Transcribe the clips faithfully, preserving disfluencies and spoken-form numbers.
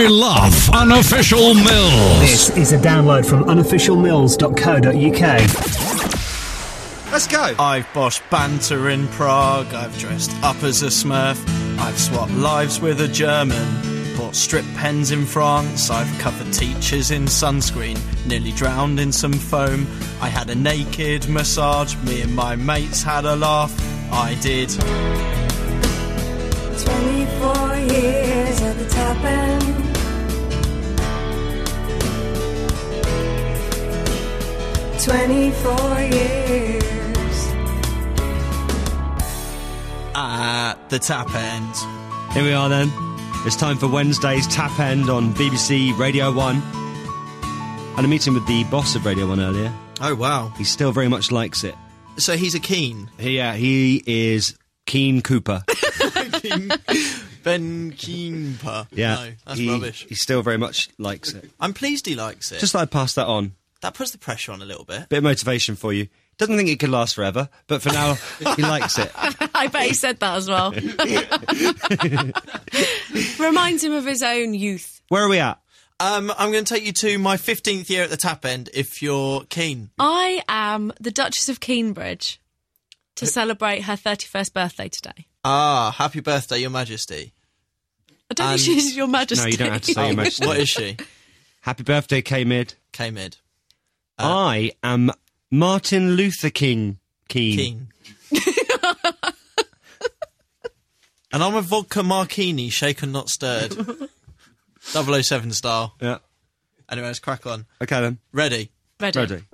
I love Unofficial Mills. This is a download from unofficial mills dot co dot uk. Let's go. I've boshed banter in Prague. I've dressed up as a Smurf. I've swapped lives with a German. Bought strip pens in France. I've covered teachers in sunscreen. Nearly drowned in some foam. I had a naked massage. Me and my mates had a laugh. I did. twenty-four years at the top end. twenty-four years. At the tap end. Here we are then. It's time for Wednesday's Tap End on B B C Radio one. I had a meeting with the boss of Radio one earlier. Oh, wow. He still very much likes it. So he's a keen. Yeah, he is Keen Cooper. Ben Keenper. Yeah. No, that's he, rubbish. He still very much likes it. I'm pleased he likes it. Just thought I'd pass that on. That puts the pressure on a little bit. Bit of motivation for you. Doesn't think it could last forever, but for now, he likes it. I bet he said that as well. Reminds him of his own youth. Where are we at? Um, I'm going to take you to my fifteenth year at the tap end, if you're keen. I am the Duchess of Cambridge to celebrate her thirty-first birthday today. Ah, happy birthday, Your Majesty. I don't And- think she's Your Majesty. No, you don't have to say Your Majesty. What is she? Happy birthday, K-Mid. K-Mid. I am Martin Luther King Keen. Keen. And I'm a vodka martini, shaken not stirred. double oh seven style. Yeah. Anyway, let's crack on. Okay then. Ready? Ready. Ready.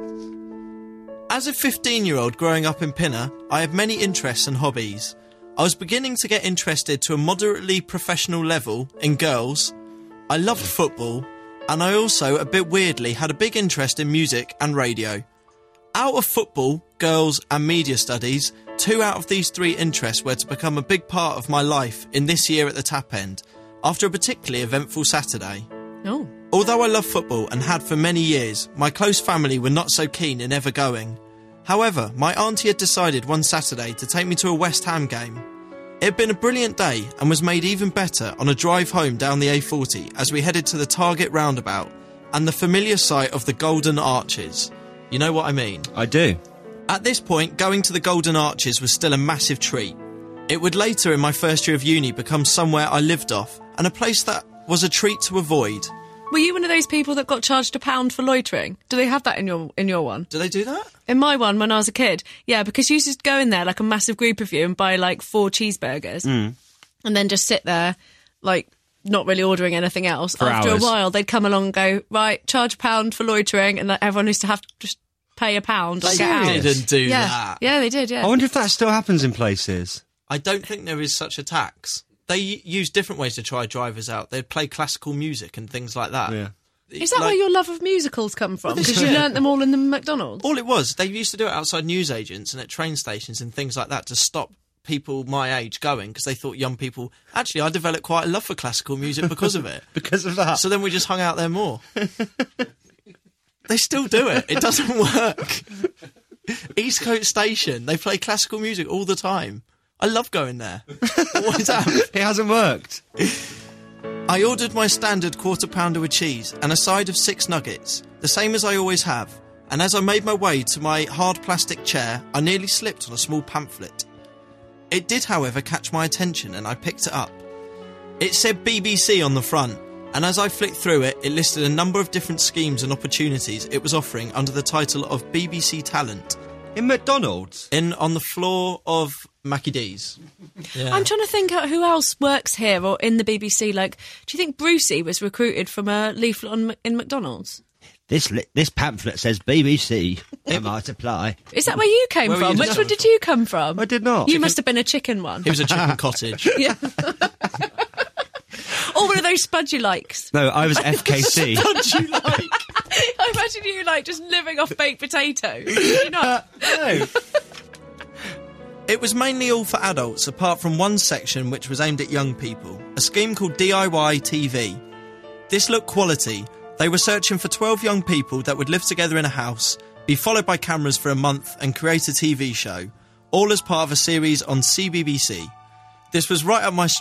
As a fifteen-year-old growing up in Pinner, I had many interests and hobbies. I was beginning to get interested to a moderately professional level in girls. I loved football, and I also, a bit weirdly, had a big interest in music and radio. Out of football, girls and media studies, two out of these three interests were to become a big part of my life in this year at the tap end, after a particularly eventful Saturday. Oh. Although I love football and had for many years, my close family were not so keen in ever going. However, my auntie had decided one Saturday to take me to a West Ham game. It had been a brilliant day and was made even better on a drive home down the A forty as we headed to the Target roundabout and the familiar sight of the Golden Arches. You know what I mean? I do. At this point, going to the Golden Arches was still a massive treat. It would later in my first year of uni become somewhere I lived off and a place that was a treat to avoid. Were you one of those people that got charged a pound for loitering? Do they have that in your in your one? Do they do that? In my one, when I was a kid, yeah, because you used to go in there like a massive group of you and buy like four cheeseburgers Mm. and then just sit there, like not really ordering anything else. For After hours. a while, they'd come along and go, right, charge a pound for loitering, and that everyone used to have to just pay a pound or They get out. didn't do yeah, that. yeah, they did. Yeah, I wonder if that still happens in places. I don't think there is such a tax. They use different ways to try drivers out. They'd play classical music and things like that. Yeah. is that Like- where your love of musicals come from? Because you Yeah. learnt them all in the McDonald's. All it was, they used to do it outside newsagents and at train stations and things like that to stop people my age going because they thought young people... Actually, I developed quite a love for classical music because of it. Because of that. So then we just hung out there more. They still do it. It doesn't work. Eastcote Station, they play classical music all the time. I love going there. Always have. It hasn't worked. I ordered my standard quarter pounder with cheese and a side of six nuggets, the same as I always have, and as I made my way to my hard plastic chair, I nearly slipped on a small pamphlet. It did, however, catch my attention and I picked it up. It said B B C on the front, and as I flicked through it, it listed a number of different schemes and opportunities it was offering under the title of B B C Talent. In McDonald's? In on the floor of Mackie D's. Yeah. I'm trying to think out who else works here or in the B B C. Like, do you think Brucey was recruited from a leaflet on, in McDonald's? This li- this pamphlet says B B C. Am I to apply? Is that where you came Where were from? you Which from? one did you come from? I did not. You must have been a chicken one. It was a chicken cottage. Yeah. Or one of those spudgy likes. No, I was F K C. What do you like? I imagine you like just living off baked potatoes. You know. No. It was mainly all for adults, apart from one section which was aimed at young people, a scheme called D I Y T V. This looked quality. They were searching for twelve young people that would live together in a house, be followed by cameras for a month and create a T V show, all as part of a series on C B B C. This was right up my street,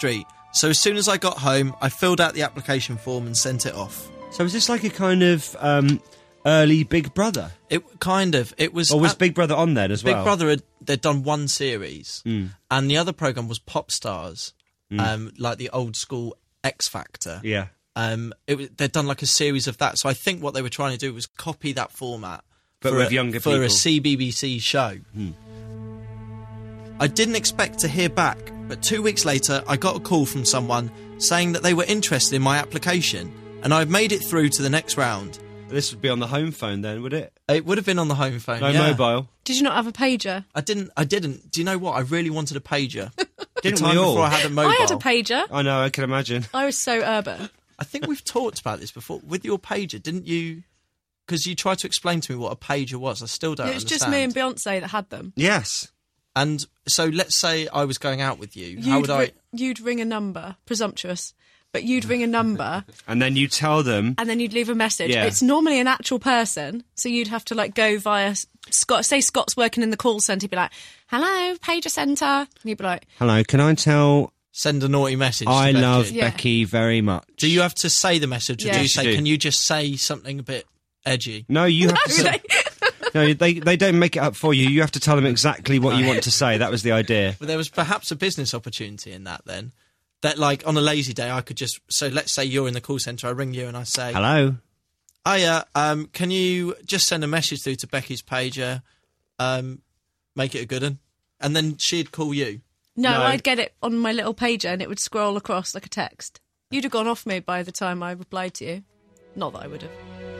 So as soon as I got home, I filled out the application form and sent it off. So is this like a kind of um, early Big Brother? It kind of, it was... Or was at- Big Brother on there as Big well? Brother, had, they'd done one series, Mm. and the other programme was Pop Stars, Mm. um, like the old school X Factor. Yeah. Um, it, was- they'd done like a series of that, so I think what they were trying to do was copy that format But for with a, younger for people. a C B B C show. Hmm. I didn't expect to hear back, but two weeks later I got a call from someone saying that they were interested in my application, and I'd made it through to the next round. This would be on the home phone then, would it? It would have been on the home phone. No yeah. mobile. Did you not have a pager? I didn't. I didn't. Do you know what? I really wanted a pager. Didn't the time we all? before I had a mobile. I had a pager. I know, I can imagine. I was so urban. I think we've talked about this before. With your pager, didn't you? Because you tried to explain to me what a pager was. I still don't It was understand. just me and Beyonce that had them. Yes. And so let's say I was going out with you. You'd, How would I... ri- you'd ring a number, presumptuous, but you'd ring a number And then you tell them... and then you'd leave a message. Yeah. It's normally an actual person, so you'd have to like go via Scott. Say Scott's working in the call centre, he'd be like, "Hello, pager centre," and you'd be like, Hello, can I tell Send a naughty message I to Becky. love Yeah. Becky very much? Do you have to say the message, or Yeah. do you Yes, you say, do. can you just say something a bit edgy? No, you have to say... No, they, they don't make it up for you. You have to tell them exactly what you want to say. That was the idea. But there was perhaps a business opportunity in that then. That, like, on a lazy day, I could just... So let's say you're in the call centre, I ring you and I say... Hello? Hiya, um, can you just send a message through to Becky's pager, um, make it a good one? And then she'd call you. No, No. I'd get it on my little pager and it would scroll across like a text. You'd have gone off me by the time I replied to you. Not that I would have.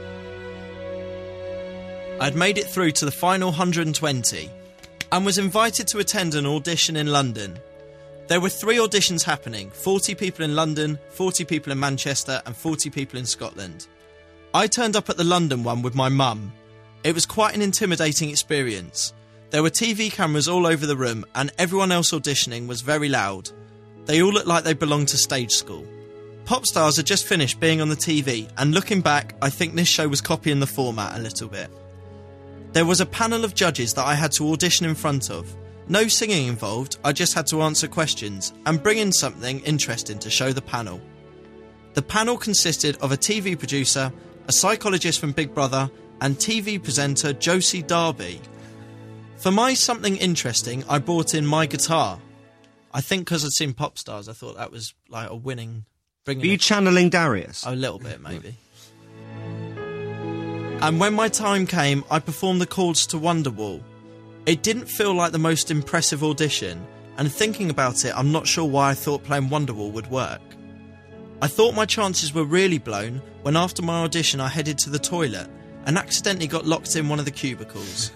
I'd made it through to the final one hundred twenty and was invited to attend an audition in London. There were three auditions happening, forty people in London, forty people in Manchester and forty people in Scotland. I turned up at the London one with my mum. It was quite an intimidating experience. There were T V cameras all over the room and everyone else auditioning was very loud. They all looked like they belonged to stage school. Popstars had just finished being on the T V, and looking back, I think this show was copying the format a little bit. There was a panel of judges that I had to audition in front of. No singing involved, I just had to answer questions and bring in something interesting to show the panel. The panel consisted of a T V producer, a psychologist from Big Brother, and T V presenter Josie Darby. For my something interesting, I brought in my guitar. I think because I'd seen Popstars, I thought that was like a winning... Bringing Were you it- channeling Darius? a little bit, maybe. And when my time came, I performed the chords to Wonderwall. It didn't feel like the most impressive audition, and thinking about it, I'm not sure why I thought playing Wonderwall would work. I thought my chances were really blown when after my audition I headed to the toilet and accidentally got locked in one of the cubicles.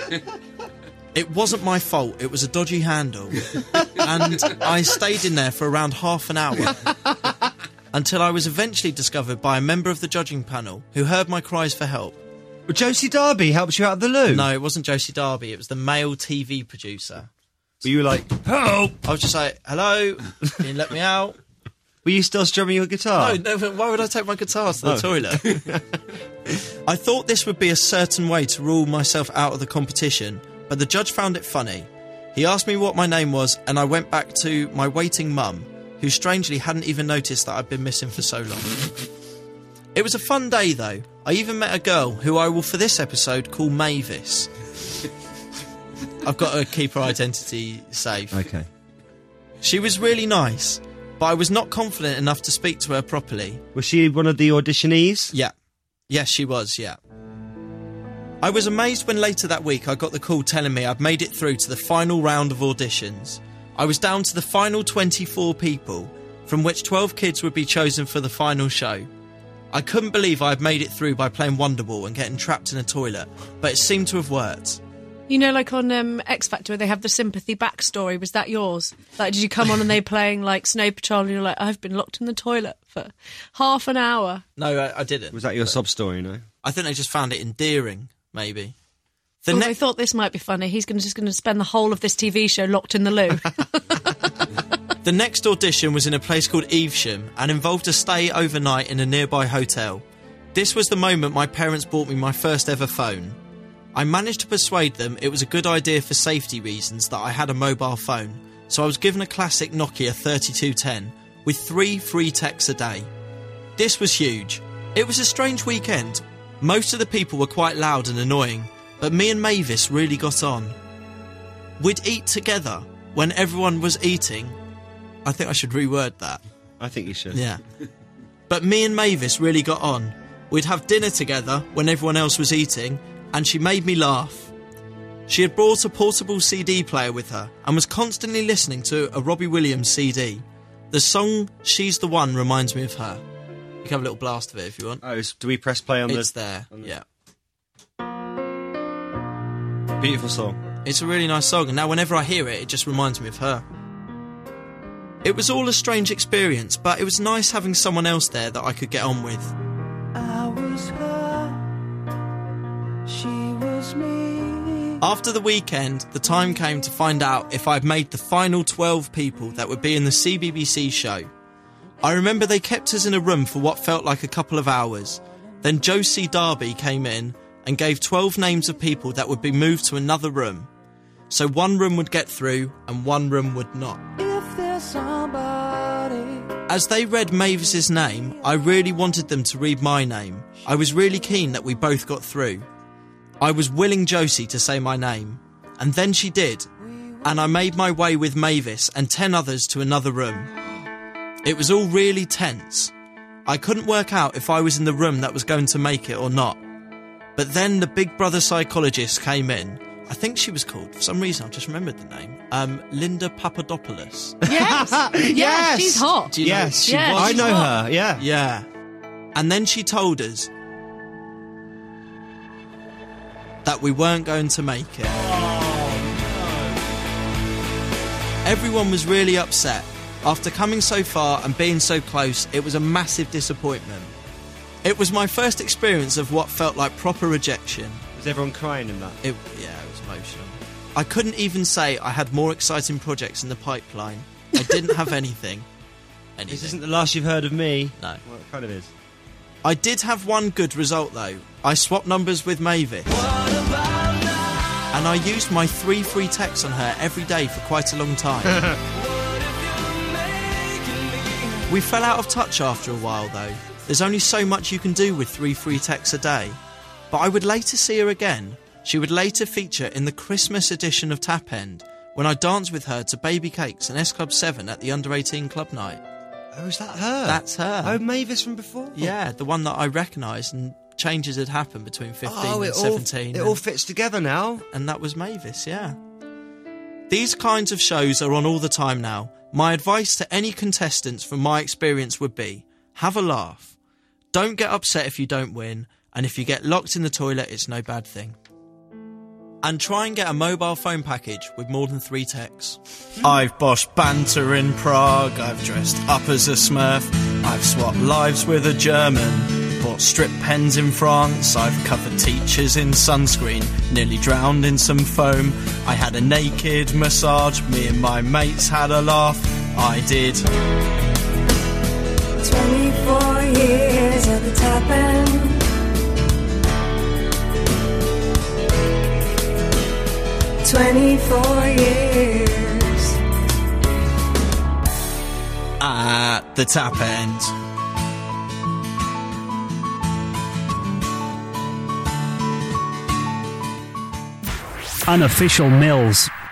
It wasn't my fault, it was a dodgy handle. And I stayed in there for around half an hour until I was eventually discovered by a member of the judging panel who heard my cries for help. Well, Josie Darby helps you out of the loo. No, it wasn't Josie Darby, it was the male T V producer. Were you like, help? I was just like, hello, can you let me out? Were you still strumming your guitar? No, no, why would I take my guitar to the Oh. toilet? I thought this would be a certain way to rule myself out of the competition, but the judge found it funny. He asked me what my name was, and I went back to my waiting mum, who strangely hadn't even noticed that I'd been missing for so long. It was a fun day, though. I even met a girl who I will, for this episode, call Mavis. I've got to keep her identity safe. Okay. She was really nice, but I was not confident enough to speak to her properly. Was she one of the auditionees? Yeah. Yes, she was, yeah. I was amazed when later that week I got the call telling me I'd made it through to the final round of auditions. I was down to the final twenty-four people, from which twelve kids would be chosen for the final show. I couldn't believe I had made it through by playing Wonderwall and getting trapped in a toilet, but it seemed to have worked. You know, like on um, X Factor, where they have the sympathy backstory. Was that yours? Like, did you come on and they playing like Snow Patrol, and you're like, I've been locked in the toilet for half an hour. No, I, I didn't. Was that your sob story, no? I think they just found it endearing, maybe. The Oh, ne- I thought this might be funny. He's gonna, just going to spend the whole of this T V show locked in the loo. The next audition was in a place called Evesham and involved a stay overnight in a nearby hotel. This was the moment my parents bought me my first ever phone. I managed to persuade them it was a good idea for safety reasons that I had a mobile phone, so I was given a classic Nokia thirty-two ten, with three free texts a day. This was huge. It was a strange weekend. Most of the people were quite loud and annoying, but me and Mavis really got on. We'd eat together when everyone was eating. I think I should reword that. I think you should. Yeah. But me and Mavis really got on. We'd have dinner together when everyone else was eating, and she made me laugh. She had brought a portable C D player with her and was constantly listening to a Robbie Williams C D. The song She's the One reminds me of her. You can have a little blast of it if you want. Oh, do we press play on the... It's there, on the... yeah. Beautiful song. It's a really nice song, and now whenever I hear it, it just reminds me of her. It was all a strange experience, but it was nice having someone else there that I could get on with. I was her, she was me. After the weekend, the time came to find out if I'd made the final twelve people that would be in the C B B C show. I remember they kept us in a room for what felt like a couple of hours. Then Josie Darby came in and gave twelve names of people that would be moved to another room. So one room would get through and one room would not. If there's somebody. As they read Mavis's name, I really wanted them to read my name. I was really keen that we both got through. I was willing Josie to say my name. And then she did. And I made my way with Mavis and ten others to another room. It was all really tense. I couldn't work out if I was in the room that was going to make it or not. But then the Big Brother psychologist came in. I think she was called, for some reason, I just remembered the name, um, Linda Papadopoulos. Yes. yes. Yes. She's hot. Do you know- Yes, she Yeah, was. I she's know hot. her, yeah. Yeah. And then she told us that we weren't going to make it. Everyone was really upset. After coming so far and being so close, it was a massive disappointment. It was my first experience of what felt like proper rejection. Was everyone crying in that? It, yeah, it was emotional. I couldn't even say I had more exciting projects in the pipeline. I didn't have anything. anything. This isn't the last you've heard of me. No. Well, it kind of is. I did have one good result, though. I swapped numbers with Mavis. And I used my three free texts on her every day for quite a long time. We fell out of touch after a while, though. There's only so much you can do with three free texts a day. But I would later see her again. She would later feature in the Christmas edition of Tap End, when I danced with her to Baby Cakes and S Club seven at the under eighteen club night. Oh, is that her? That's her. Oh, Mavis from before? Yeah, the one that I recognised, and changes had happened between fifteen Oh, and it all, seventeen. it and, all fits together now. and that was Mavis, yeah. These kinds of shows are on all the time now. My advice to any contestants from my experience would be, have a laugh. Don't get upset if you don't win, and if you get locked in the toilet, it's no bad thing. And try and get a mobile phone package with more than three texts. I've boshed banter in Prague, I've dressed up as a Smurf, I've swapped lives with a German, bought strip pens in France, I've covered teachers in sunscreen, nearly drowned in some foam, I had a naked massage, me and my mates had a laugh, I did. twenty-four years at the top end. twenty-four years At the Tap End. Unofficial Mills.